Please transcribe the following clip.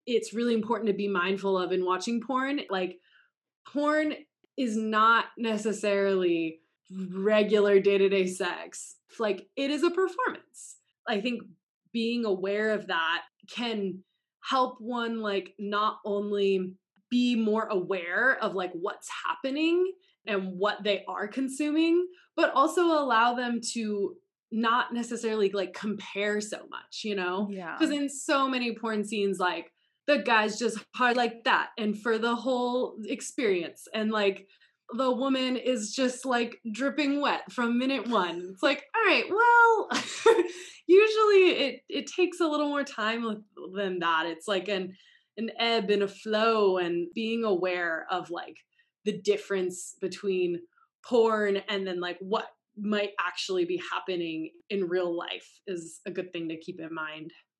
it's really important to be mindful of in watching porn. Like, porn is not necessarily regular day-to-day sex. Like, it is a performance. I think being aware of that can help one, like, not only be more aware of like what's happening and what they are consuming, but also allow them to not necessarily like compare so much, you know? Yeah. Because in so many porn scenes, like, the guy's just hard like that and for the whole experience, and like the woman is just like dripping wet from minute one. It's like, all right, well, usually it takes a little more time than that. It's like an ebb and a flow, and being aware of like the difference between porn and then like what might actually be happening in real life is a good thing to keep in mind.